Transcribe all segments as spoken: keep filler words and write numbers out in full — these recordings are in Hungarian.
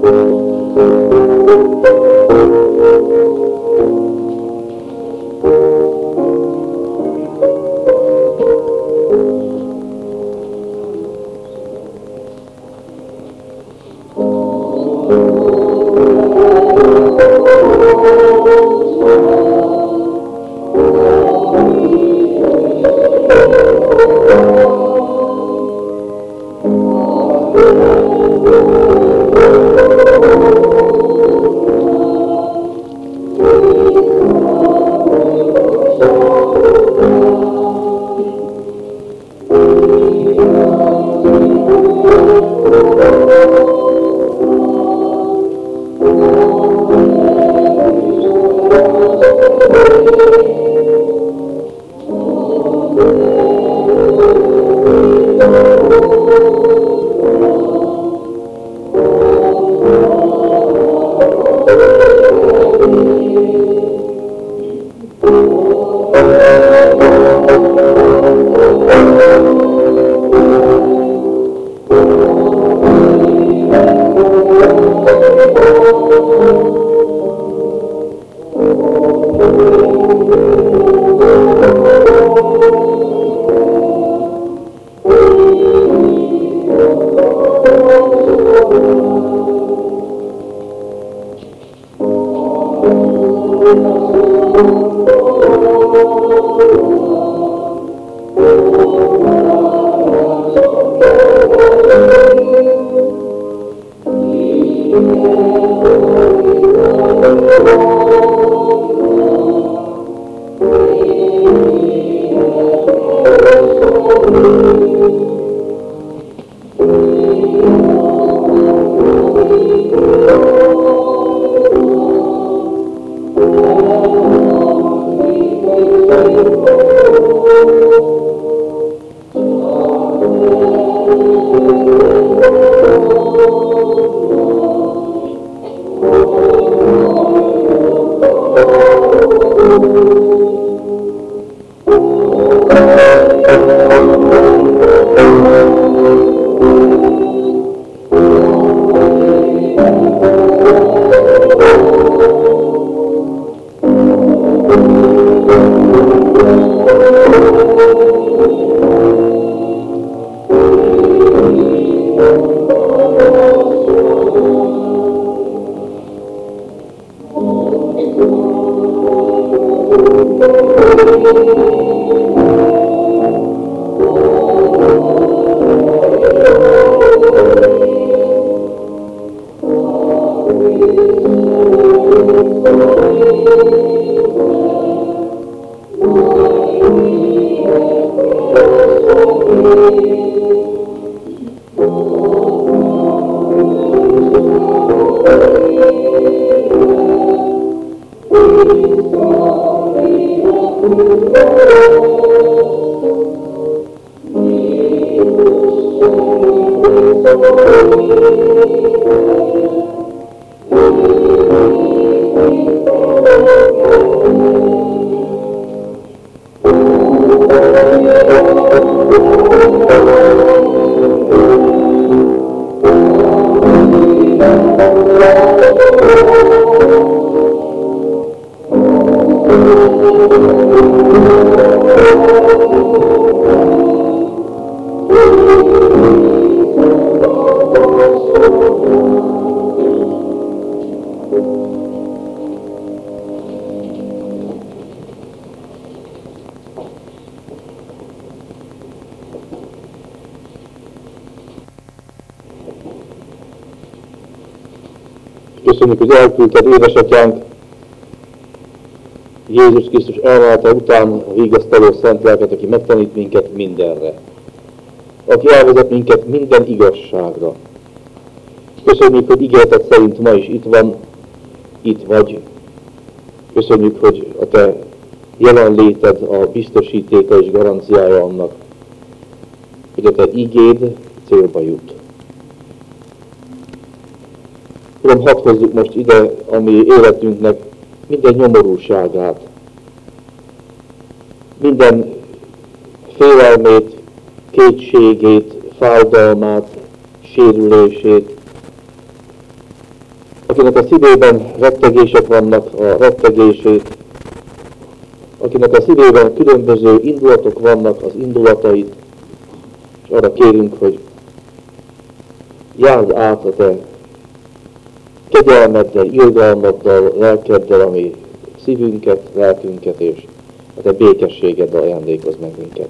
Köszönjük, hogy elküldted édesatyánk, Jézus Krisztus elválta után a vigasztaló szent lelket, aki megtanít minket mindenre, aki elvezet minket minden igazságra. Köszönjük, hogy ígéreted szerint ma is itt van, itt vagy. Köszönjük, hogy a te jelenléted a biztosítéka és garanciája annak, hogy a te igéd célba jut. Uram, hadd hozzuk most ide a mi életünknek minden nyomorúságát, minden félelmét, kétségét, fájdalmát, sérülését, akinek a szívében rettegések vannak, a rettegését, akinek a szívében különböző indulatok vannak, az indulatait, és arra kérünk, hogy járd át a te kegyelmeddel, irgalmaddal, lelkeddel, ami szívünket, lelkünket, és a te békességeddel ajándékozz meg minket.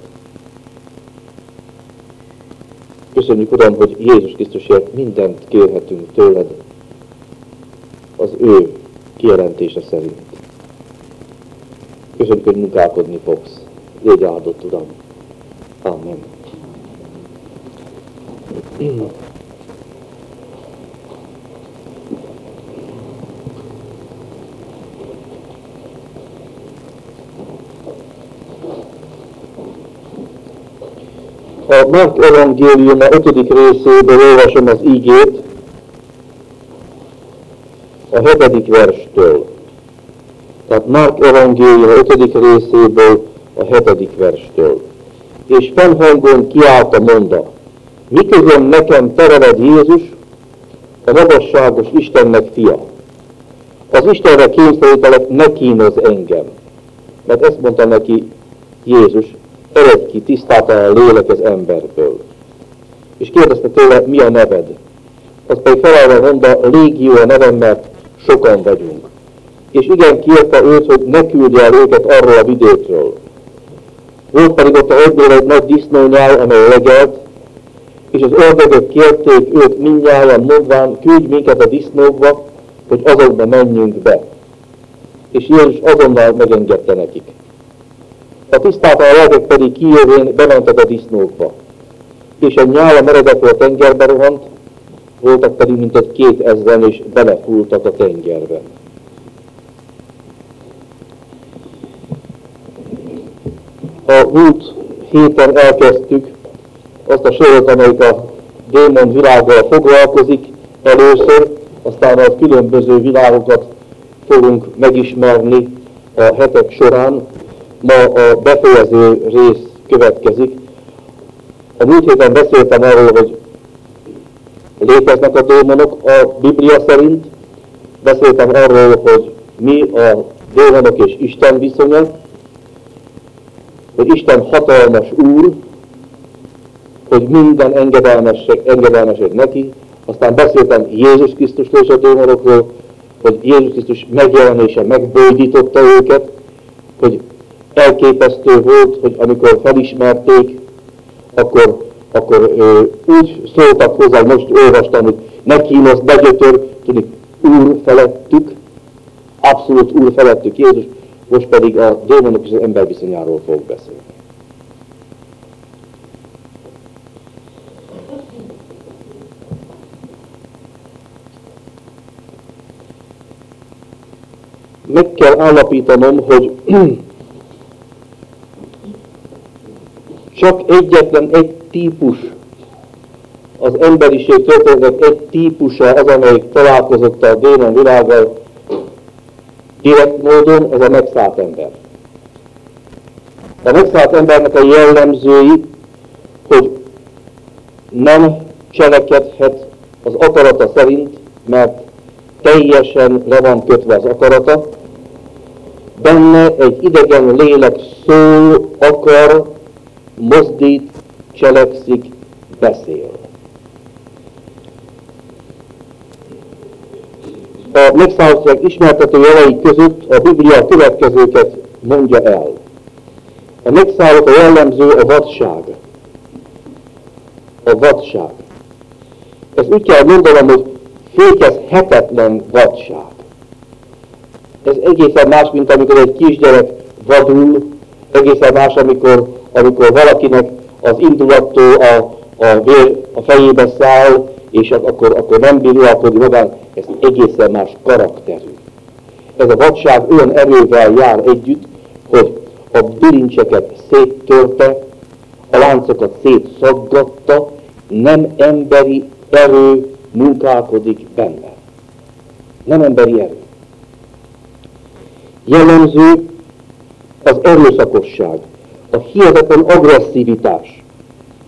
Köszönjük, Uram, hogy Jézus Krisztusért mindent kérhetünk tőled az ő kijelentése szerint. Köszönjük, hogy munkálkodni fogsz. Légy áldott, Uram. Amen. A Márk evangélium a ötödik részéből olvasom az ígét, a hetedik verstől. Tehát Márk evangélium a ötödik részéből a hetedik verstől. És fennhangon kiállt a monda: mi közöm nekem, te veled, Jézus, a magasságos Istennek fia? Az Istenre kényszerítelek, ne kínozz engem. Mert ezt mondta neki Jézus: eredj ki, tisztátalan lélek az emberből. És kérdezte tőle, mi a neved? Az pedig felelve mondta, Légió a nevem, mert sokan vagyunk. És igen, kérte őt, hogy ne küldje el őket arról a vidékről. Volt pedig ott a hegyből egy nagy disznónyál, amely legelt, és az ördögök kérték őt mindnyájan, mondván, küldj minket a disznókba, hogy azokba menjünk be. És Jézus azonnal megengedte nekik. A tisztátalan lelkek pedig kijövén bementek a disznókba. És egy nyála meredekről a tengerbe rohant, voltak pedig mintegy két ezren, és belefúltak a tengerbe. A múlt héten elkezdtük azt a sorot, amelyik a démon világgal foglalkozik először, aztán a különböző világokat fogunk megismerni a hetek során. Ma a befejező rész következik. A múlt héten beszéltem arról, hogy léteznek a démonok a Biblia szerint. Beszéltem arról, hogy mi a démonok és Isten viszonya, hogy Isten hatalmas Úr, hogy minden engedelmesek neki. Aztán beszéltem Jézus Krisztusról és a démonokról, hogy Jézus Krisztus megjelenése megbódította őket, hogy elképesztő volt, hogy amikor felismerték, akkor, akkor ö, úgy szóltak hozzá, most olvastam, hogy ne kínozz, ne gyötör, tudjuk, Úr felettük, abszolút Úr felettük Jézus, most pedig a démonok és az ember viszonyáról fog beszélni. Meg kell állapítanom, hogy csak egyetlen egy típus, az emberiség történetek egy típusa az, amelyik találkozott a démon világgal direkt módon, ez a megszállt ember. A megszállt embernek a jellemzői, hogy nem cselekedhet az akarata szerint, mert teljesen le van kötve az akarata. Benne egy idegen lélek szól, akar, mozdít, cselekszik, beszél. A megszállottság ismertető jelei között a Biblia a következőket mondja el. A megszállott a jellemző a vadság. A vadság. Ezt úgy kell mondanom, hogy fékezhetetlen vadság. Ez egészen más, mint amikor egy kisgyerek vadul, egészen más, amikor, amikor valakinek az indulattól a, a vér a fejébe száll, és akkor, akkor nem bír uralkodni magán, ez egészen más karakterű. Ez a vadság olyan erővel jár együtt, hogy a bilincseket széttörte, a láncokat szétszaggatta, nem emberi erő munkálkodik benne. Nem emberi erő. Jellemző az erőszakosság, a hihetetlen agresszivitás.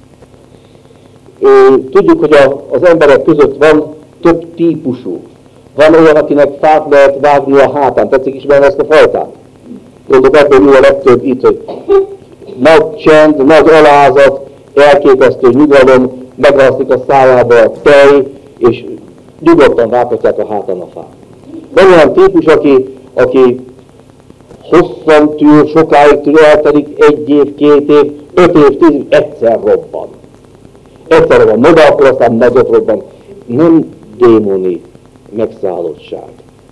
Tudjuk, hogy a, az emberek között van több típusú. Van olyan, akinek fát lehet vágni a hátán. Tetszik ismerni ezt a fajtát? Gondolok, ebből ül a legtöbb itt, hogy nagy csend, nagy alázat, elképesztő nyugalom, megrasztik a szájába a tej, és nyugodtan vághatják a hátán a fát. Van olyan típus, aki, aki hosszan tűr, sokáig tűr, eltelik egy év, két év, öt év, tíz év, egyszer robban. Egyszer robban, maga akkor aztán nagyot robban. Nem démoni megszállottság.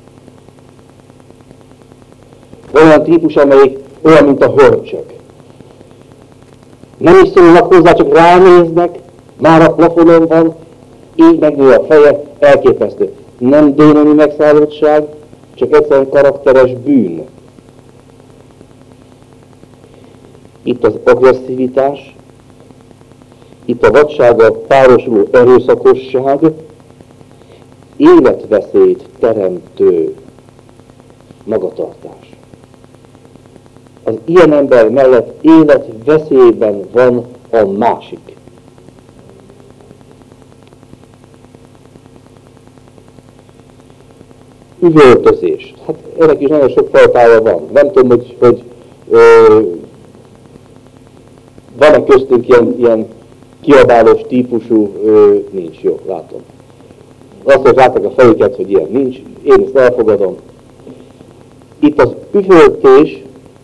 Olyan típus, amelyik olyan, mint a hörcsög. Nem is szólnak hozzá, csak ránéznek, már a plafonon van, így megnő a feje, elképesztő. Nem démoni megszállottság, csak egyszerűen karakteres bűn. Itt az agresszivitás, itt a vadsággal párosuló erőszakosság, életveszélyt teremtő magatartás. Az ilyen ember mellett életveszélyben van a másik. Üvöltözés. Hát ennek is nagyon sok fajtája van. Nem tudom, hogy, hogy ö, van-e köztünk ilyen, ilyen kiabálós típusú, ö, nincs, jó, látom. Azt, hogy látták a fejüket, hogy ilyen nincs, én ezt elfogadom. Itt az üvöltés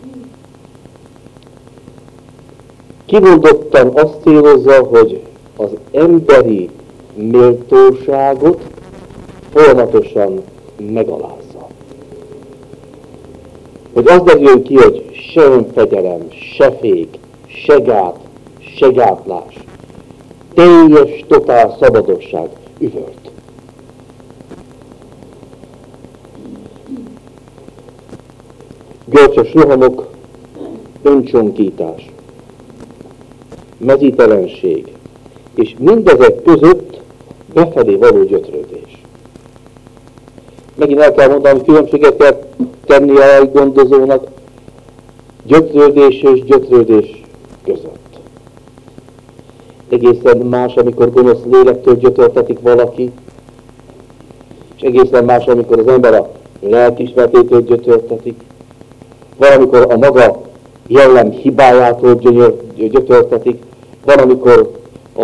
kimondottan azt célozza, hogy az emberi méltóságot folyamatosan megalázza. Hogy az legyen ki, hogy se önfegyelem, se fék, se gát, se gátlás. Teljes, totál szabadosság, üvölt. Görcsös rohamok, öncsonkítás, mezítelenség, és mindezek között befelé való gyötrődés. Megint el kell mondanom, hogy különbséget kell tenni a gondozónak gyötrődés és gyötrődés között. Egészen más, amikor gonosz lélektől gyötörtetik valaki, és egészen más, amikor az ember a lelkiismeretétől gyötörtetik, valamikor a maga jellem hibájától gyötörtetik, van, amikor a,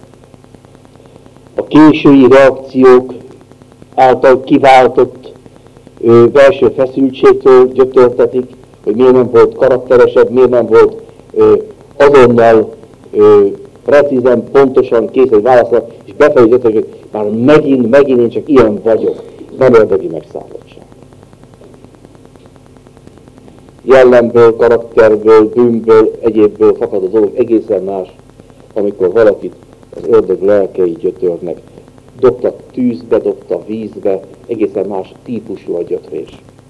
a késői reakciók által kiváltott ö, belső feszültségtől gyötörtetik, hogy miért nem volt karakteresebb, miért nem volt ö, azonnal ö, precízen, pontosan kész egy válaszra, és befelé gyötörtetik, hogy már megint, megint én csak ilyen vagyok. Nem ördögi megszállottság. Jellemből, karakterből, bűnből, egyébből fakad a dolog egészen más, amikor valakit az ördög lelkei gyötörnek. Dobta tűzbe, dobta vízbe, egészen más típusú a gyötrés.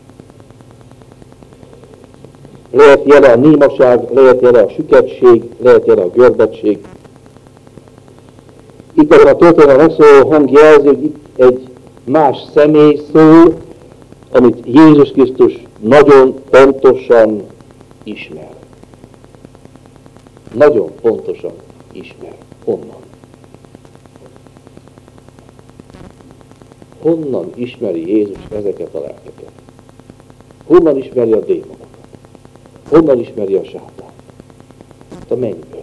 Lehet jele a némaság, lehet jele a süketség, lehet jele a görbettség. Itt ebben a történetben megszóló hang jelzi, hogy itt egy más személy szól, amit Jézus Krisztus nagyon pontosan ismer. Nagyon pontosan ismer. Honnan? Honnan ismeri Jézus ezeket a lelkeket? Honnan ismeri a démonokat? Honnan ismeri a sátánt? Hát a mennyből.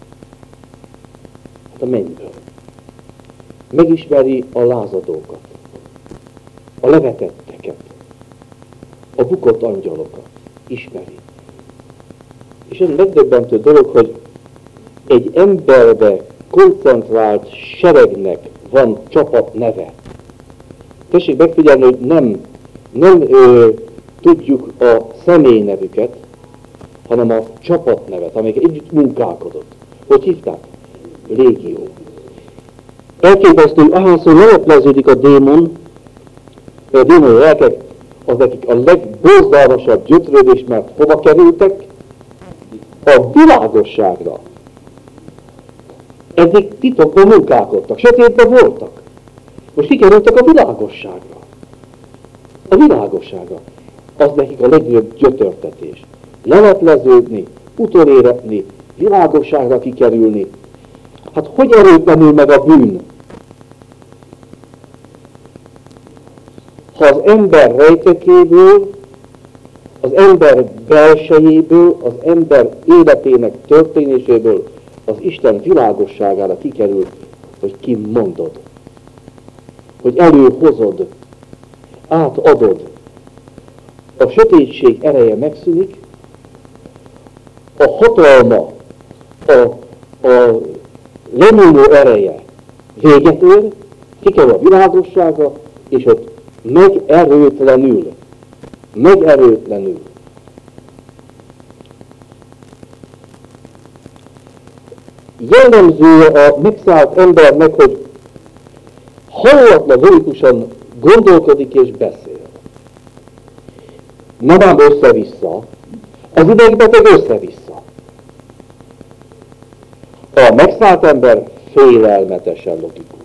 Hát a mennyből. Megismeri a lázadókat, a levetetteket, a bukott angyalokat. Ismeri. És ez megdöbbentő dolog, hogy egy emberbe koncentrált seregnek van csapat neve. Tessék megfigyelni, hogy nem, nem ö, tudjuk a személy nevüket, hanem a csapatnevet, amelyek együtt munkálkodott. Hogy hívták? Légió. Elképesztő, hogy ahányszor lelepleződik a démon, a démoni lelkek, az nekik a legborzalmasabb gyötrődés, mert hova kerültek? A világosságra. Eddig titokban munkálkodtak, sötétben voltak. Most kikerültek a világosságra. A világosságra. Az nekik a legnagyobb gyötörtetés. Lelepleződni, utoléretni, világosságra kikerülni. Hát hogy erőtlenül meg a bűn? Ha az ember rejtekéből, az ember belsejéből, az ember életének történéséből az Isten világosságára kikerül, hogy kimondod, hogy előhozod, átadod, a sötétség ereje megszűnik, a hatalma, a, a lenyúló ereje véget ér, kikerül a világossága, és ott megerőtlenül, megerőtlenül. Jellemzője a megszállt embernek, hogy hallatlan, logikusan gondolkodik és beszél. Nem ám össze-vissza, az idegbeteg össze-vissza. A megszállt ember félelmetesen logikus.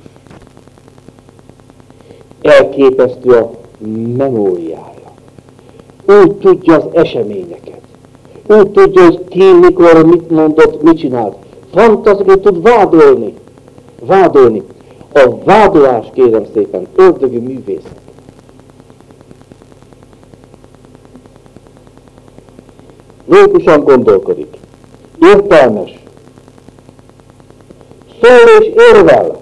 Elképesztő a memóriája. Úgy tudja az eseményeket. Úgy tudja, hogy ki, mikor, mit mondott, mit csinált. Fantasztikus, tud vádolni. Vádolni. A vádolás, kérem szépen, ördögi művészet. Logikusan gondolkodik. Értelmes. Szól és érvel.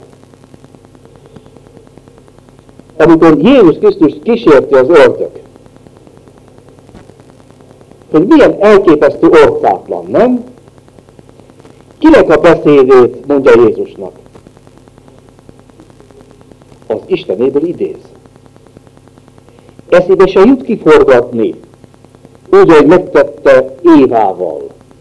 Amikor Jézus Krisztus kísérti az ördög, hogy milyen elképesztő orcátlan, nem? Kinek a beszédét mondja Jézusnak? Az Istenéből idéz. Eszébe se jut kiforgatni, úgy, ahogy megtette Évával.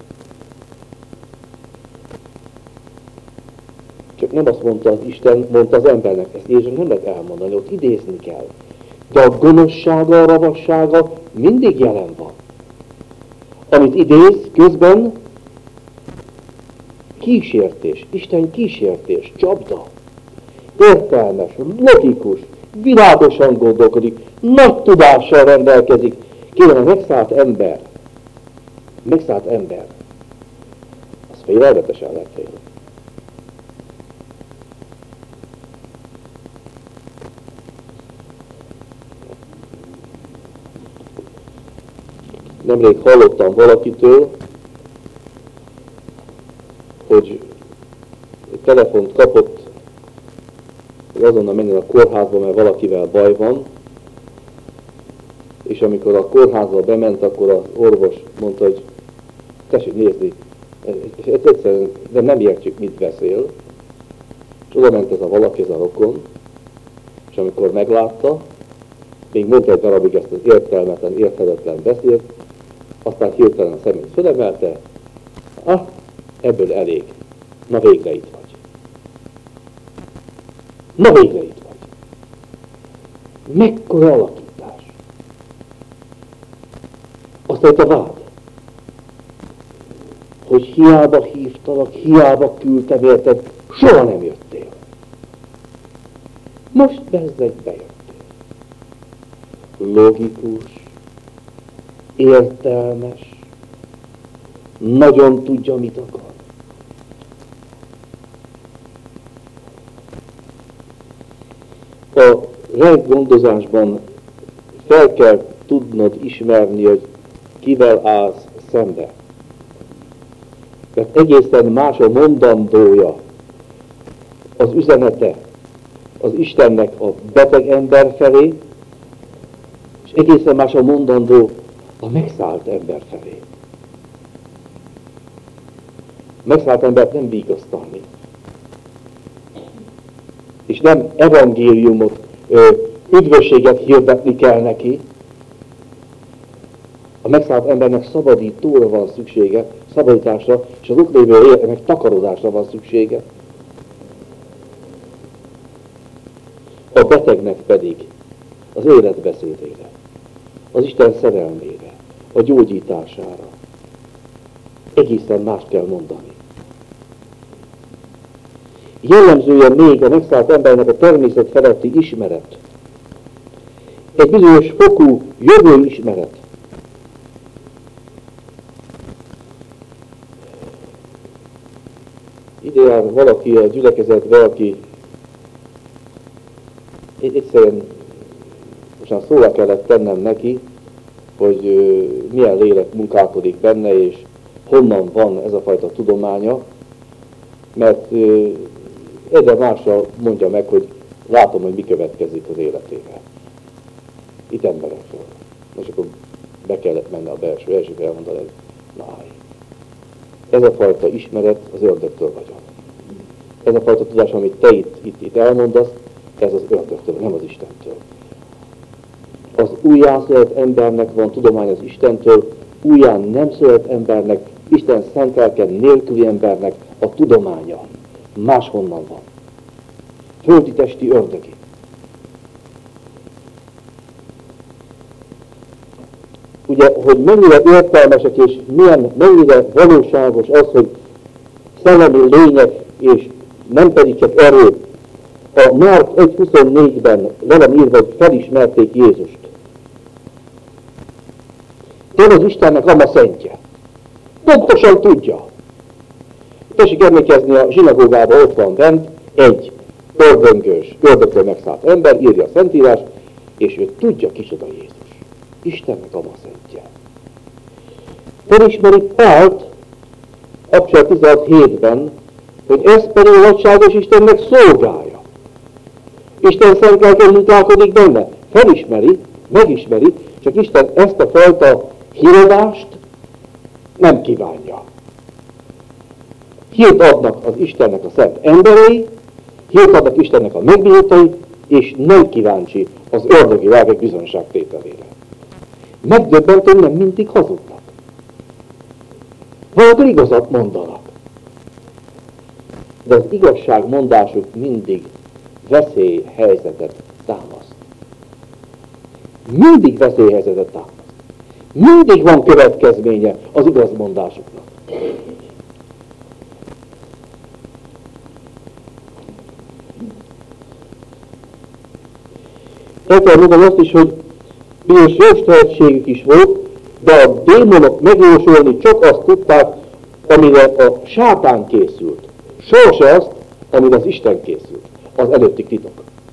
Csak nem azt mondta az Isten, mondta az embernek, ezt Jézus nem lehet elmondani, ott idézni kell. De a gonoszsága, a ravassága mindig jelen van. Amit idéz, közben kísértés, Isten kísértés, csapda, értelmes, logikus, világosan gondolkodik, nagy tudással rendelkezik. Kérem, a megszállt ember, megszállt ember, az félelmetesen lefél. Nemrég hallottam valakitől, hogy egy telefont kapott, hogy azonnal menjen a kórházba, mert valakivel baj van, és amikor a kórházba bement, akkor az orvos mondta, hogy tessék nézni, és egyszerűen de nem értjük, mit beszél, és oda ment ez a valaki, ez a rokon, és amikor meglátta, még mondta egy darabig ezt az értelmetlen, érthetetlen beszélt, aztán hirtelen a szemét fölemelte, ah, ebből elég, na végre itt vagy. Na végre itt vagy. Mekkora alakítás. Aztán itt a vád, hogy hiába hívtalak, hiába küldtem érted, soha nem jöttél. Most bezzeg bejöttél. Logikus, értelmes, nagyon tudja, mit akar. A rendgondozásban fel kell tudnod ismerni, hogy kivel állsz szembe. Mert egészen más a mondandója, az üzenete az Istennek a beteg ember felé, és egészen más a mondandó a megszállt ember felé. Megszállt embert nem vigasztalni. És nem evangéliumot, üdvösséget hirdetni kell neki. A megszállt embernek szabadítóra van szüksége, szabadításra, és az ott lévő életnek takarodásra van szüksége. A betegnek pedig az életbeszédére, az Isten szerelmére, a gyógyítására. Egészen más kell mondani. Jellemzője még a megszállt embernek a természet feletti ismeret. Egy bizonyos fokú jövő ismeret. Ide jár valaki a gyülekezetbe, aki egyszerűen Mostan szóra kellett tennem neki, hogy milyen lélek munkálkodik benne, és honnan van ez a fajta tudománya, mert egyre másra mondja meg, hogy látom, hogy mi következik az életével. Itt emberekről. Most akkor be kellett menni a belső, első elmondani, hogy náj. Ez a fajta ismeret az ördögtől vagyok. Ez a fajta tudás, amit te itt, itt, itt elmondasz, ez az ördögtől, nem az Istentől. Az újjászületett embernek van tudomány az Istentől, újján nem született embernek, Isten szent lelke nélküli embernek a tudománya máshonnan van. Földi testi ördögi. Ugye, hogy mennyire értelmesek és milyen, mennyire valóságos az, hogy szellemi lények és nem pedig csak erő. A Márk egy huszonnégyben velem írva, hogy felismerték Jézust. Én az Istennek ama szentje. Pontosan tudja. Tessék emlékezni, a zsinagógában ott van bent egy ördöngős, ördögtől megszállt ember, írja a Szentírás, és ő tudja, kicsoda Jézus. Istennek ama szentje. Felismeri Pált, Apostolok tizenhat hétben, hogy ez pedig a nagyságos Istennek szolgája. Isten szent lelke munkálkodik benne. Felismeri, megismeri, csak Isten ezt a fajta híradást nem kívánja. Hírt adnak az Istennek a szent emberei, hírt adnak Istennek a megbízottai, és nem kíváncsi az ördögi lelkek bizonyságtételére. Megdöbbentő, nem mindig hazudnak. Valakor igazat mondanak. De az igazságmondásuk mindig veszélyhelyzetet támaszt. Mindig veszélyhelyzetet támaszt. Mindig van következménye az igazmondásuknak. El kell mondani azt is, hogy bizonyos jós tehetségük is volt, de a démonok megjósolni csak azt tudták, amire a sátán készült. Sohasem azt, amire az Isten készült. Az előtti titok.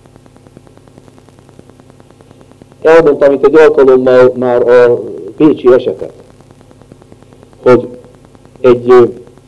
Elmondtam itt egy alkalommal már a pécsi esetet, hogy egy ö,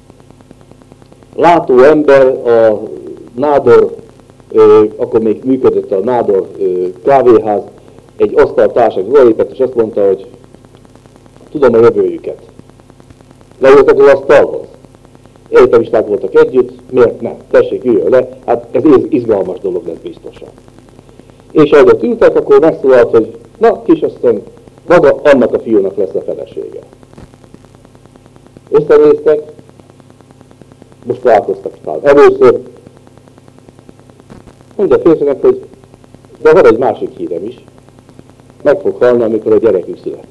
látó ember a Nádor, ö, akkor még működött a Nádor ö, kávéház, egy asztaltársak odalépett, és azt mondta, hogy tudom a jövőjüket. Leültek az asztalhoz. Egyetemisták voltak együtt, miért nem? Tessék, üljön le, hát ez izgalmas dolog lesz biztosan. És ahogy ott ültek, akkor megszólalt, hogy na, kisasszony, maga annak a fiúnak lesz a felesége. Összenéztek, most találkoztak talán először. Mondja a férfinek, hogy de van egy másik hírem is, meg fog halni, amikor a gyerekük születik.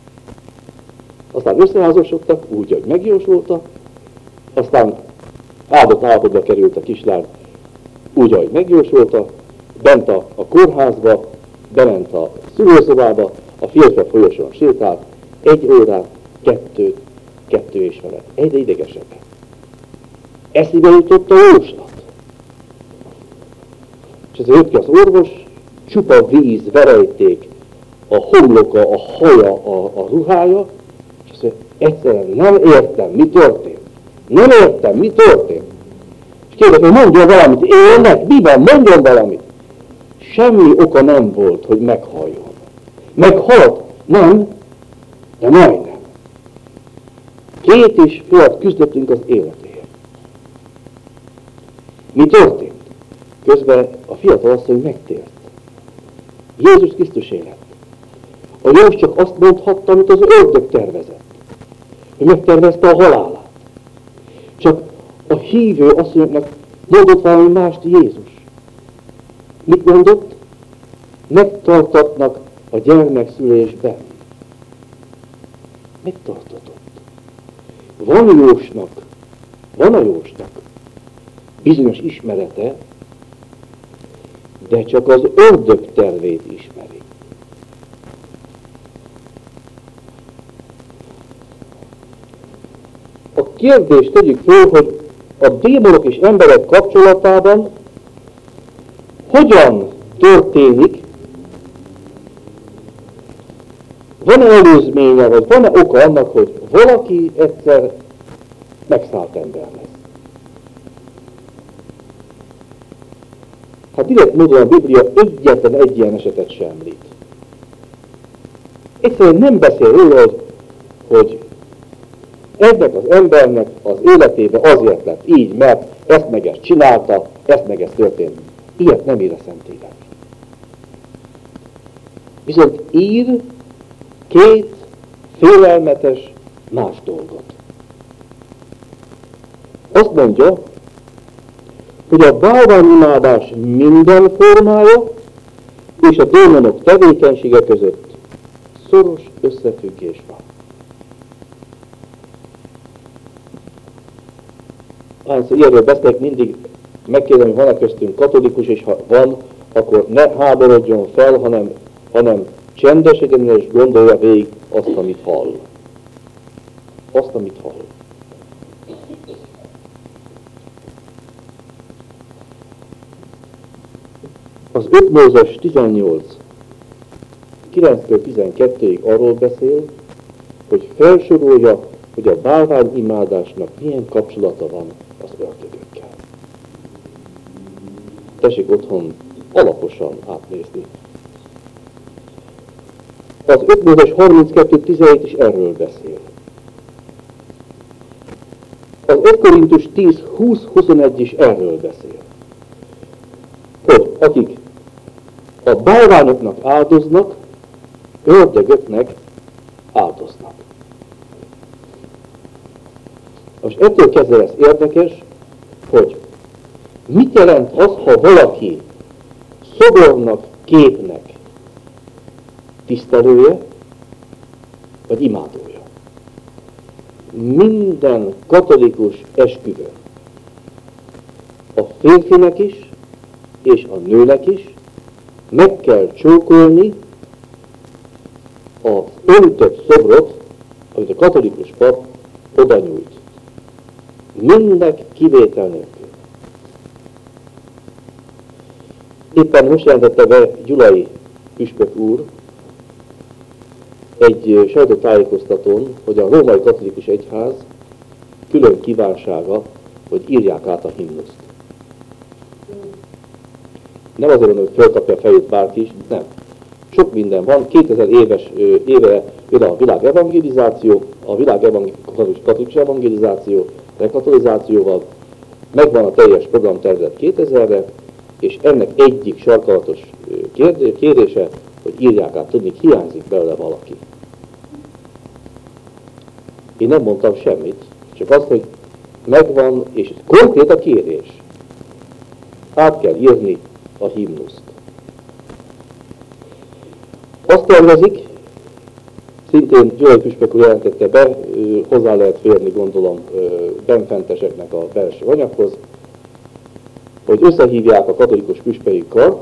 Aztán összeházasodtak, úgy, hogy megjósolta, aztán áldott állapotba került a kislány, úgy, ahogy megjósolta, bent a, a kórházba, bement a szülőszobába, a férfi a folyosón sétált, egy órát, kettőt, kettő és felett. Egyre idegesebben. Eszébe jutott a jóslat. És ez jött ki az orvos, csupa víz, verejték, a homloka, a haja, a, a ruhája, és azt mondja, egyszerűen nem értem, mi történt. Nem értem, mi történt. És kérdez, hogy mondjon valamit, élnek, mi van, mondjon valamit. Semmi oka nem volt, hogy meghalljon. Meghalt? Nem, de majdnem. Két és fél küzdöttünk az életéért. Mi történt? Közben a fiatal asszony megtért. Jézus Krisztus élet. A Jós csak azt mondhatta, amit az ördög tervezett. Hogy megtervezte a halálát. Csak a hívő asszonyoknak mondott valami mást Jézus. Mit mondott? Megtartatnak a gyermekszülésben. Megtartatott. Van Jósnak, van a Jósnak bizonyos ismerete, de csak az ördög tervét ismeri. A kérdést tegyük föl, hogy a démonok és emberek kapcsolatában hogyan történik van-e előzménye, vagy van-e oka annak, hogy valaki egyszer megszállt ember lesz? Hát direkt módon a Biblia egyetlen egy ilyen esetet sem említ. Egyszerűen nem beszél róla, hogy ennek az embernek az életébe azért lett így, mert ezt meg ezt csinálta, ezt meg ezt történt. Ilyet nem ír a Szentírás. Viszont ír két félelmetes más dolgot. Azt mondja, hogy a bálványimádás minden formája és a démonok tevékenysége között szoros összefüggés van. Ahányszor ilyenről beszélek, mindig megkérdem, hogy van-e köztünk katolikus, és ha van, akkor ne háborodjon fel, hanem, hanem csendesen és gondolja végig azt, amit hall. Azt, amit hall. Az öt Mózes tizennyolc kilenctől tizenkettőig arról beszél, hogy felsorolja, hogy a bálványimádásnak milyen kapcsolata van az ördögökkel. Tessék otthon alaposan átnézni. Az öt Mózes harminckettő tizenhét is erről beszél. Az öt Korintus tíz húsz huszonegy is erről beszél. Hogy akik a bálványoknak áldoznak, ördögöknek áldoznak. Most ettől kezdve lesz érdekes, hogy mit jelent az, ha valaki szobornak, képnek tisztelője, vagy imádója. Minden katolikus esküvőn a férfinek is, és a nőnek is meg kell csókolni az öntött szobrot, amit a katolikus pap oda nyújt. Mindnek kivétel nélkül. Éppen most jelentette be Gyulai püspök úr egy sajtótájékoztatón, hogy a római katolikus egyház külön kívánsága, hogy írják át a himnuszt. Nem azért mondom, hogy fölkapja a fejét bárki is, nem. Sok minden van, kétezer éves éve jön a világ evangelizáció, a világ katolikus evangelizáció, rekatolizációval, megvan a teljes programtervezet kétezerre, és ennek egyik sarkalatos kérése, hogy írják át, tudni, hiányzik belőle valaki. Én nem mondtam semmit, csak azt, hogy megvan, és konkrét a kérés. Át kell írni a himnuszt. Azt tervezik, szintén Gyulai püspök úr jelentette be, hozzá lehet férni, gondolom, benfenteseknek a belső anyaghoz, hogy összehívják a katolikus püspöki kart,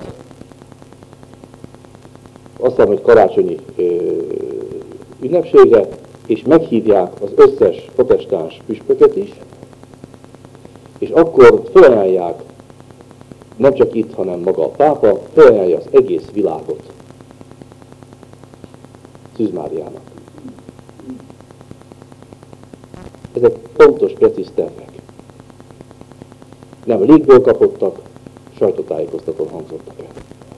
azt hiszem, hogy karácsonyi ünnepségre, és meghívják az összes protestáns püspököt is, és akkor felajánlják, nem csak itt, hanem maga a pápa, felajánlja az egész világot Szűz Máriának. Ezek pontos, precíz tervek. Nem légből kapottak, sajtótájékoztatón hangzottak el.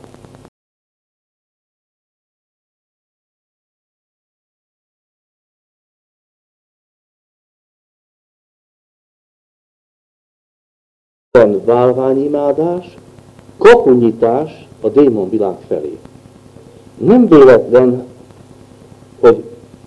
Válványimádás, kapunyítás a démonvilág felé. Nem véletlen, hogy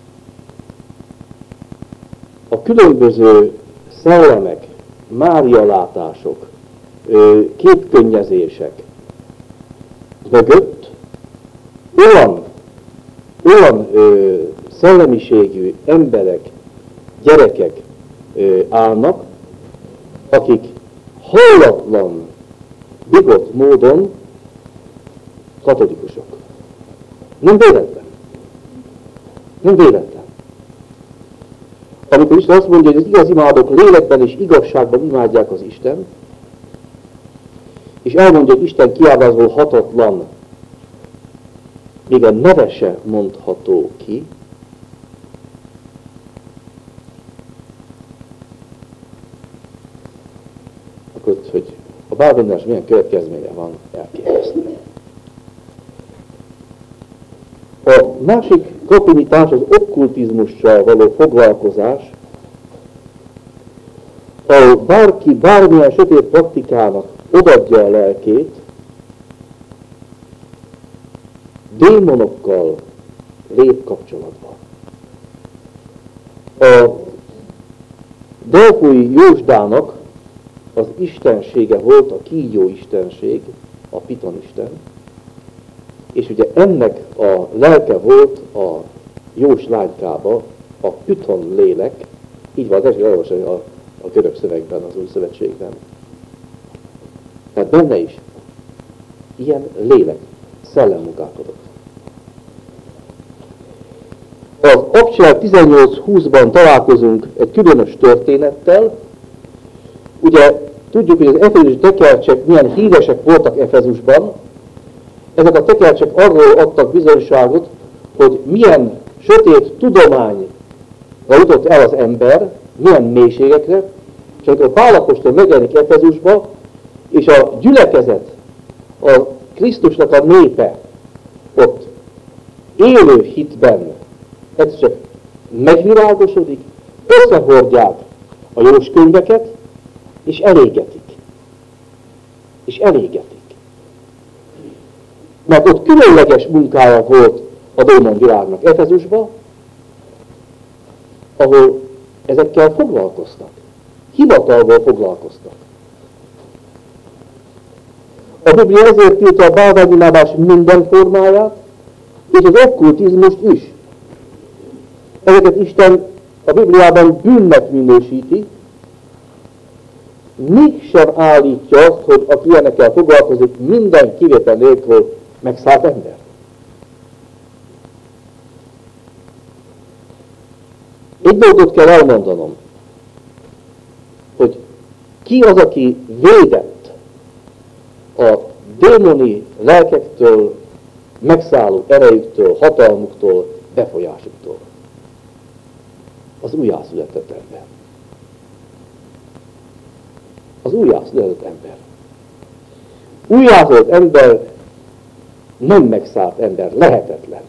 a különböző szellemek, márialátások, képkönnyezések mögött olyan, olyan ö, szellemiségű emberek, gyerekek ö, állnak, akik hallatlan, bigott módon katolikusok. Nem véletlen. Nem véletlen. Amikor Isten azt mondja, hogy az igaz imádók lélekben és igazságban imádják az Isten, és elmondja, hogy Isten kiábrázol hatatlan, még a neve se mondható ki, akkor, hogy a bálványolás milyen következménye van, elképesztő. A másik kapinitás az okkultizmussal való foglalkozás, ahol bárki bármilyen sötét praktikának odaadja a lelkét, démonokkal lép kapcsolatban. A delfói Jósdának az istensége volt a kígyó istenség, a pitonisten, és ugye ennek a lelke volt a Jós lánykába a Python lélek, így van, tessék olvasni a, a görög szövegben, az Új Szövetségben. Tehát benne is ilyen lélek, szellem munkálkodott. Az Akcsel tizennyolc húszban találkozunk egy különös történettel. Ugye tudjuk, hogy az efezusi tekercsek milyen híresek voltak Efezusban. Ezek a tekercsek arról adtak bizonyságot, hogy milyen sötét tudományra jutott el az ember, milyen mélységekre, és amikor Pál apostol megjelenik Efezusba, és a gyülekezet, a Krisztusnak a népe ott élő hitben ez csak megvilágosodik, összehordják a Jós könyveket, és elégetik. És elégetik. Mert ott különleges munkája volt a démon világnak Efezusban, ahol ezekkel foglalkoztak. Hivatalból foglalkoztak. A Biblia ezért tiltja a bálványimádás minden formáját, és az okkultizmust is. Ezeket Isten a Bibliában bűnnek minősíti, mégsem állítja azt, hogy aki ilyenekkel foglalkozik, minden kivétel nélkül megszállt ember. Egy dolgot kell elmondanom, hogy ki az, aki védett a démoni lelkektől, megszálló erejüktől, hatalmuktól, befolyásuktól. Az újjászületett ember. Az újjászületett ember. Újjászületett ember nem megszállt ember, lehetetlen.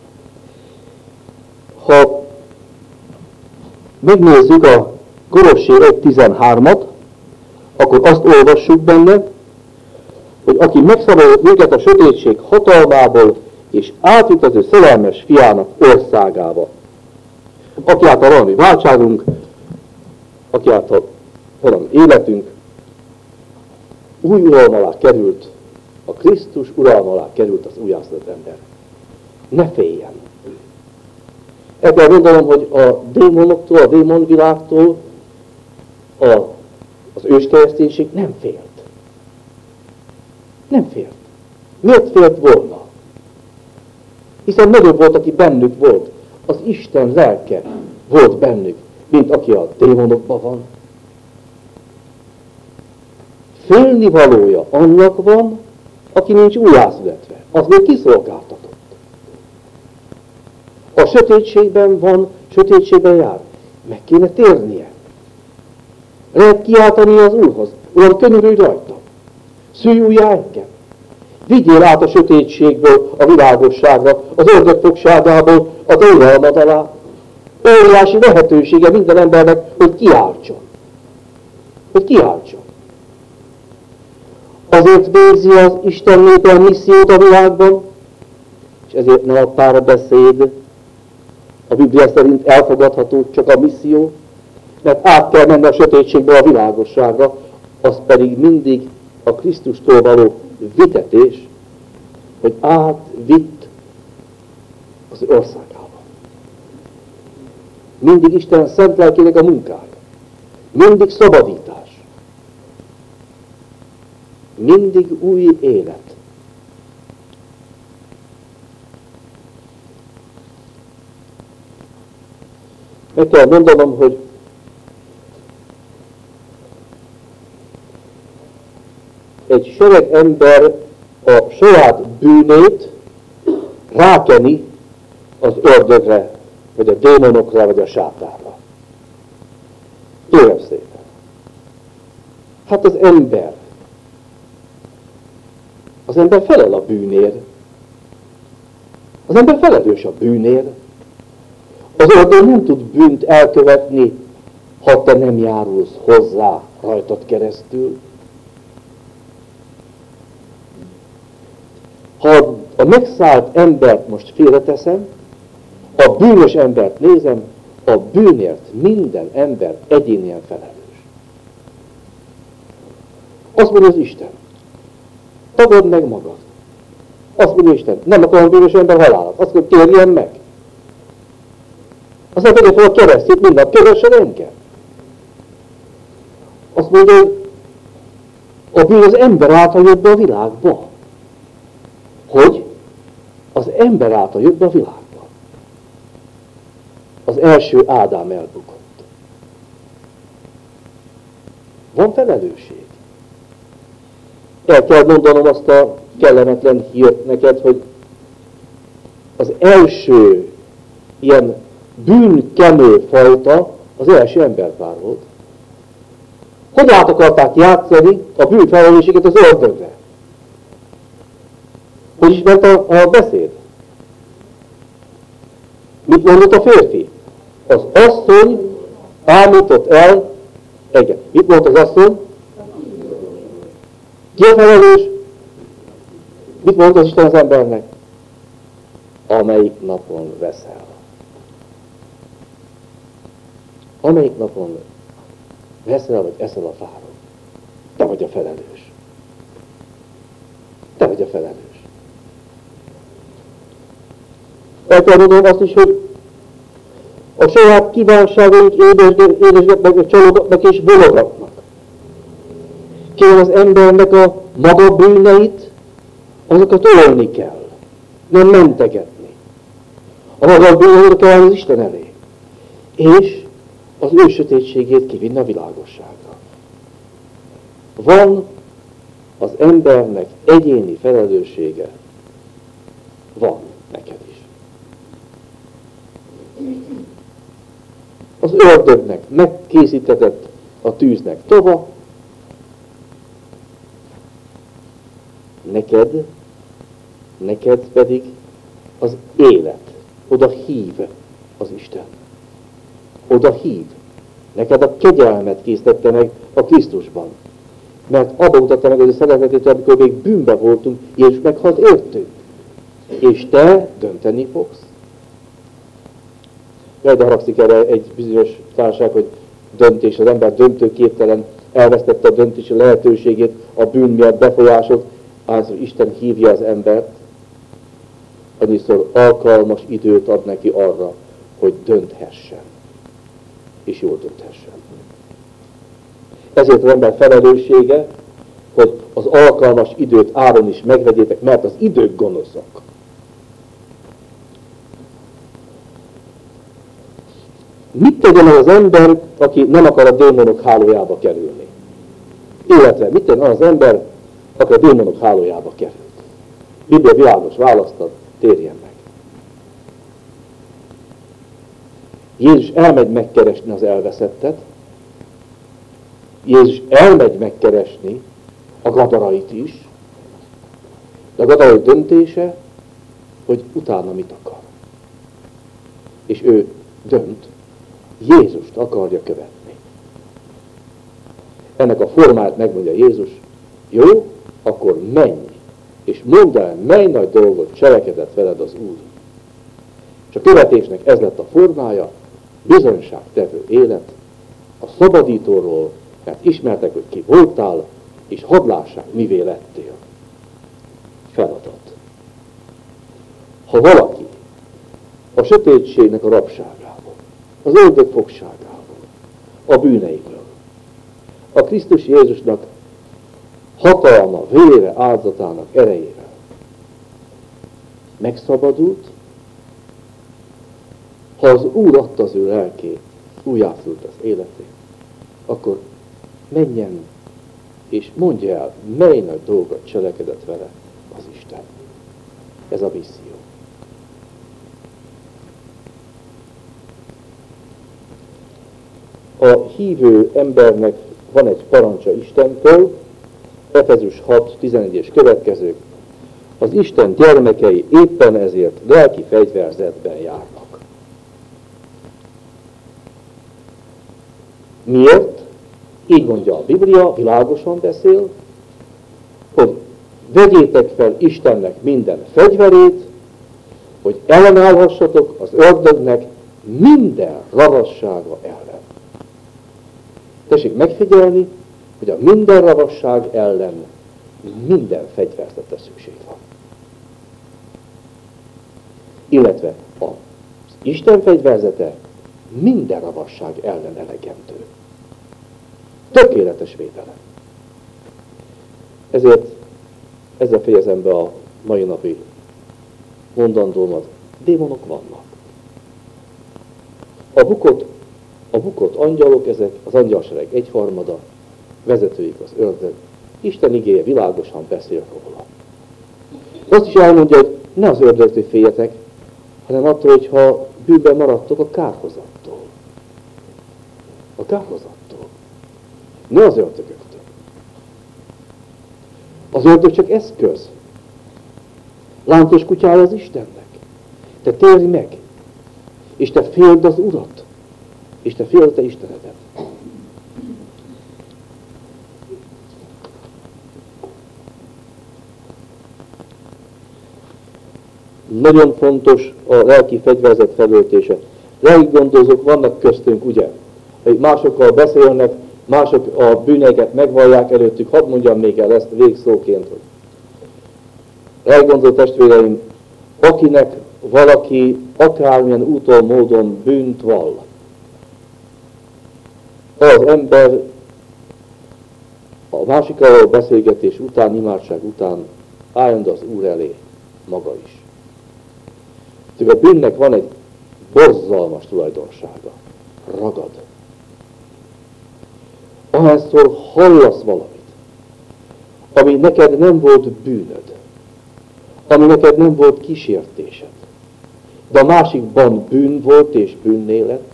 Ha megnézzük a Kolossé egy tizenhármat, akkor azt olvassuk benne, hogy aki megszabadult minket a sötétség hatalmából, és átjut az ő szerelmes fiának országába. Aki által valami váltságunk, aki által valami életünk, új uralom alá került, a Krisztus uralom alá került az újjászületett ember. Ne féljen! Ebben mondanom, hogy a démonoktól, a démonvilágtól a, az őskereszténység nem félt. Nem félt. Miért félt volna? Hiszen nagyobb volt, aki bennük volt. Az Isten lelke volt bennük, mint aki a démonokban van. Félni valója annak van, aki nincs újjászületve. Az még kiszolgáltatott. A sötétségben van, sötétségben jár. Meg kéne térnie. Lehet kiáltani az Úrhoz. Uram, könyörülj rajta. Szülj újjá engem. Vigyél át a sötétségből a világosságra, az ördög fogságából a uralmad alá. Óriási lehetősége minden embernek, hogy kiáltson. Hogy kiáltson. Azért végzi az Isten népe a missziót a világban, és ezért nem a párbeszéd, a Biblia szerint elfogadható csak a misszió, mert át kell menni a sötétségbe a világosságra, az pedig mindig a Krisztustól való vitetés, hogy átvitt az országába. Mindig Isten szent lelkének a munkája. Mindig szabadítás. Mindig új élet. Meg kell mondanom, hogy egy sereg ember a saját bűnét rákeni az ördögre, vagy a démonokra, vagy a sátánra. Kérem szépen. Hát az ember, az ember felel a bűnért. Az ember felelős a bűnért. Az ördög nem tud bűnt elkövetni, ha te nem járulsz hozzá rajtad keresztül. Ha a megszállt embert most félreteszem, a bűnös embert nézem, a bűnért minden ember egyénien felelős. Azt mondja az Isten, tagadd meg magad. Azt mondja Isten, nem akarom bűnös ember halálat. Azt mondja, térjen meg. Aztán tegye fel a keresztjét, mind nap keressen engem. Azt mondja, hogy a bűn az ember által jött be a világba. Hogy? Az ember által jött be a világba. Az első Ádám elbukott. Van felelősség. El kell mondanom azt a kellemetlen hírt neked, hogy az első ilyen bűnkenő fajta az első emberpár volt. Hogy át akarták játszani a bűnfelelősséget az ördögre? Hogy is ment a, a beszéd? Mit mondott a férfi? Az asszony ámított el, igen, mit mondott az asszony? Ki a felelős? Mit mondott az Isten az embernek? Amelyik napon veszel. Amelyik napon veszel, vagy eszel a fáról. Te vagy a felelős. Te vagy a felelős. El kell mondanom azt is, hogy a saját kívánságaink édesgetnek, meg csalogatnak és bologatnak. Kérem az embernek a maga bűneit, azokat ölni kell, nem mentegetni. A maga bűneit kell az Isten elé. És az ő sötétségét kivinni a világosságra. Van az embernek egyéni felelőssége. Van neked is. Az ördögnek megkészítetett a tűznek tova, neked, neked pedig az élet. Oda hív az Isten. Oda hív. Neked a kegyelmet készítette meg a Krisztusban. Mert abba mutatta meg az a szeretetét, amikor még bűnbe voltunk, és meghalt értünk. És te dönteni fogsz. Jaj, de haragszik erre egy bizonyos társaság, hogy döntés, az ember döntőképtelen, elvesztette a döntési lehetőségét, a bűn miatt befolyásolt, az Isten hívja az embert, annyiszor alkalmas időt ad neki arra, hogy dönthessen, és jól dönthessen. Ezért az ember felelőssége, hogy az alkalmas időt áron is megvegyétek, mert az idők gonoszak. Mit tegyen az ember, aki nem akar a démonok hálójába kerülni? Illetve mit tegyen az ember, aki a démonok hálójába került? Biblia világos választad, térjen meg. Jézus elmegy megkeresni az elveszettet, Jézus elmegy megkeresni a gadarait is, de a gadarai döntése, hogy utána mit akar. És ő dönt, Jézust akarja követni. Ennek a formáját megmondja Jézus, jó, akkor menj, és mondd el, mely nagy dolgot cselekedett veled az Úr. És a követésnek ez lett a formája, bizonyságtevő élet, a szabadítóról, mert ismertek, hogy ki voltál, és hadd lássák, mivé lettél. Feladat. Ha valaki a sötétségnek a rabságából, az ördög fogságából, a bűneiből, a Krisztus Jézusnak hatalma, vére, áldozatának erejével megszabadult, ha az Úr adta az ő lelkét, újjászült az életét, akkor menjen és mondja el, mely nagy dolgot cselekedett vele az Isten. Ez a misszió. a hívő embernek van egy parancsa Istentől, Efezus hat tizenegy és következők. Az Isten gyermekei éppen ezért lelki fegyverzetben járnak. Miért? Így mondja a Biblia, világosan beszél, hogy vegyétek fel Istennek minden fegyverét, hogy ellenállhassatok az ördögnek minden ravassága ellen. Tessék megfigyelni, hogy a minden ravasság ellen minden fegyverzetre szükség van. Illetve az Isten fegyverzete minden ravasság ellen elegendő. Tökéletes védelem. Ezért ezzel fejezem be a mai napi mondandómat. Démonok vannak. A bukott, a bukott angyalok, ezek az angyalsereg egyharmada, vezetőik az ördög. Isten igéje világosan beszél róla. Azt is elmondja, hogy ne az ördögtől féljetek, hanem attól, hogyha bűnben maradtok a kárhozattól. A kárhozattól. Ne az ördögöktől. Az ördög csak eszköz. Lántos kutyája az Istennek. Te térj meg, és te féld az Urat, és te féld te Istenedet. Nagyon fontos a lelki fegyverzet felöltése. Lelki gondozók vannak köztünk, ugye? Hogy másokkal beszélnek, mások a bűneiket megvallják előttük. Hadd mondjam még el ezt végszóként, hogy lelki gondozó testvéreim, akinek valaki akármilyen úton, módon bűnt vall, az ember a másikkal beszélgetés után, imádság után álljon az Úr elé maga is. Tehát a bűnnek van egy borzalmas tulajdonsága. Ragad. Ahányszor hallasz valamit, ami neked nem volt bűnöd, ami neked nem volt kísértésed, de a másikban bűn volt és bűnné lett,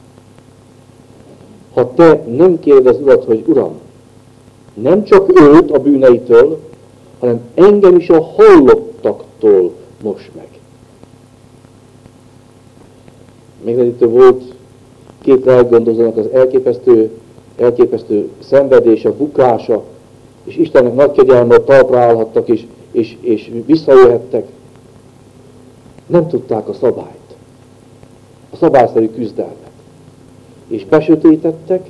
ha te nem kéred az Urat, hogy Uram, nem csak őt a bűneitől, hanem engem is a hallottaktól most meg. Megledítő volt két lelkigondozónak az elképesztő, elképesztő szenvedése, bukása, és Istennek nagy kegyelemmel talpra állhattak, és, és, és visszajöhettek. Nem tudták a szabályt, a szabályszerű küzdelmet. És besötétettek,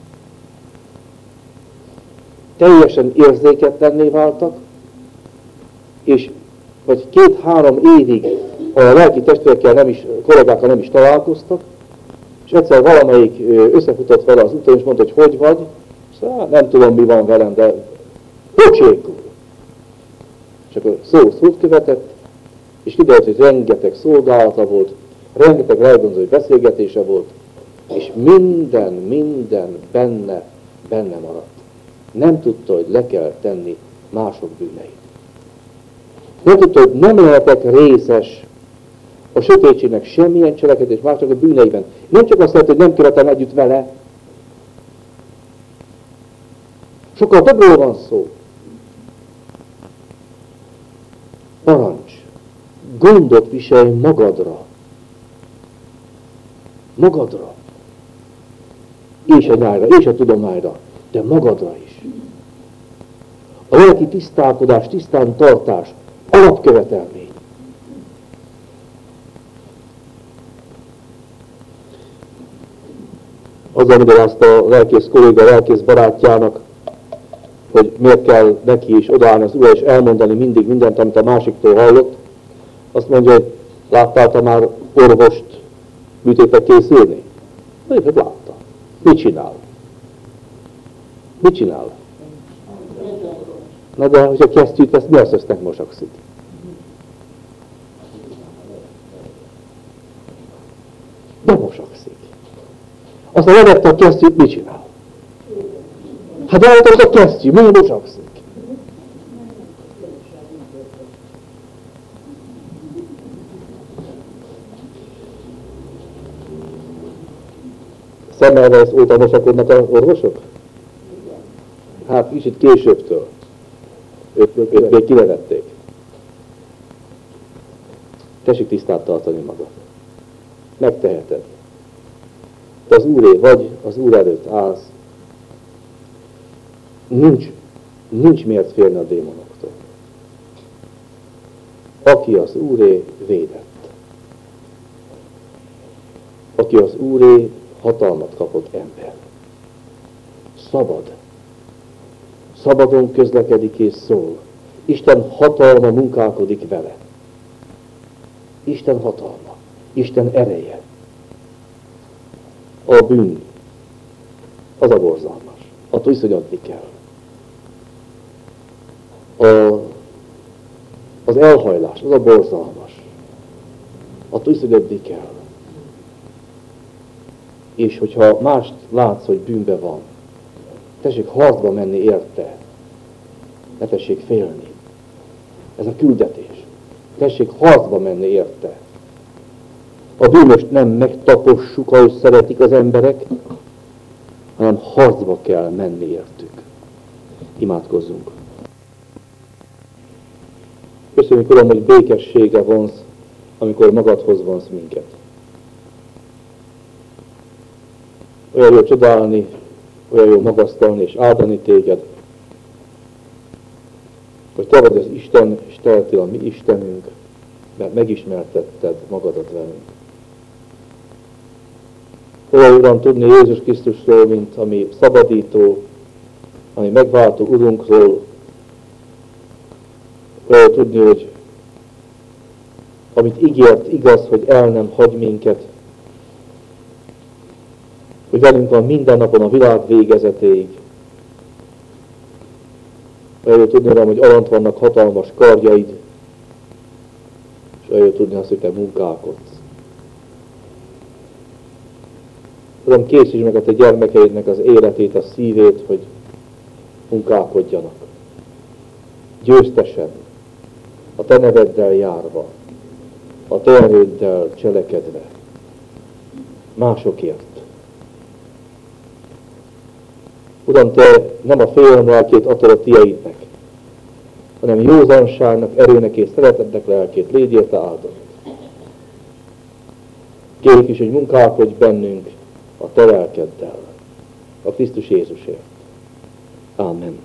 teljesen érzéketlenné váltak, és vagy két-három évig a lelki testvérekkel nem is, kollégákkal nem is találkoztak, és egyszer valamelyik összefutott vele az úton, és mondta, hogy hogy vagy, szóval nem tudom, mi van velem, de pocsékul. És akkor szó szót követett, és kiderült, hogy rengeteg szolgálata volt, rengeteg lelkigondozói beszélgetése volt, és minden, minden benne, benne maradt. Nem tudta, hogy le kell tenni mások bűneit. Nem tudta, hogy nem lehetek részes a sötétségnek semmilyen cselekedet, mások a bűneiben. Nem csak azt lehet, hogy nem követem együtt vele. Sokkal többről van szó. Parancs. Gondot viselj magadra. Magadra. És a nyájra, és a tudományra, de magadra is. A lelki tisztálkodás, tisztán tartás, alapkövetelmény. Azzal magyarázta a lelkész kolléga, a lelkész barátjának, hogy miért kell neki is odaállni az Úrra, és elmondani mindig mindent, amit a másiktól hallott. Azt mondja, hogy láttál te már orvost műtétre készülni? Mondjuk, hogy látta. Mit csinál? Mit csinál? Na de, hogyha kesztyűt vesz, mi az össznek mosakszik? De mosakszik. Aztán levette a kesztyűt, mit csinál? Hát elvetett a kesztyű, mi mosakszik? Semmelweis óta mosakodnak az orvosok? Hát kicsit későbbtől. Őt, őt még kinevették. Tessék tisztán tartani magad. Megteheted. Te az Úré vagy, az Úr előtt állsz. Nincs, nincs miért félni a démonoktól. Aki az Úré, védett. Aki az Úré, hatalmat kapott ember. Szabad. Szabadon közlekedik és szól. Isten hatalma munkálkodik vele. Isten hatalma. Isten ereje. A bűn. Az a borzalmas. Attól iszonyodni kell. A, az elhajlás. Az a borzalmas. Attól iszonyodni kell. És hogyha mást látsz, hogy bűnbe van, tessék harcba menni érte. Ne tessék félni. Ez a küldetés. Tessék harcba menni érte. A bűnöst nem megtapossuk, ahogy szeretik az emberek, hanem harcba kell menni értük. Imádkozzunk. Köszönjük, Uram, hogy békessége vonz, amikor magadhoz vonz minket. Olyan jó csodálni, olyan jó magasztalni és áldani téged, hogy te vagy az Isten, és te lettél a mi Istenünk, mert megismertetted magadat velünk. Olyan, Uram, tudni Jézus Krisztusról, mint ami szabadító, ami megváltó Urunkról, olyan tudni, hogy amit ígért, igaz, hogy el nem hagy minket, hogy velünk van minden napon a világ végezetéig. Olyan tudni, Uram, hogy alant vannak hatalmas kardjaid, és olyan tudni azt, hogy te munkálkodsz. Uram, készítsd meg a te gyermekeidnek az életét, a szívét, hogy munkálkodjanak. Győztesen, a te neveddel járva, a te erőddel cselekedve, másokért. Uram, te nem a félelem lelkét adod a tieidnek, hanem józanságnak, erőnek és szeretetnek lelkét légy érte áldott. Kérjük is, hogy munkálkodj bennünk a te lelkeddel, a Krisztus Jézusért. Amen.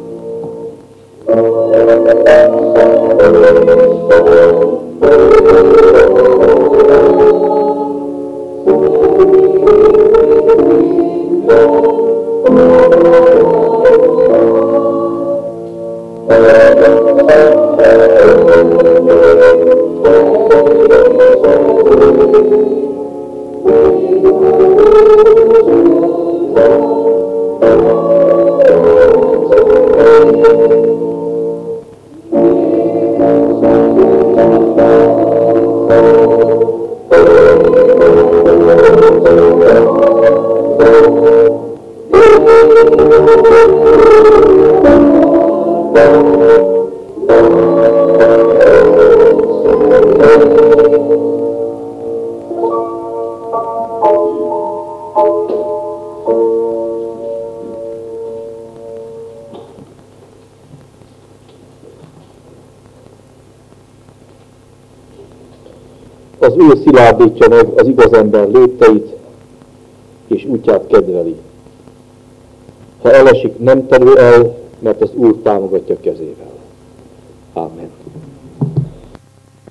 Thank you. Az ő szilárdítja meg az igaz ember lépteit, és útját kedveli. Ha elesik, nem terül el, mert az Úr támogatja kezével. Amen.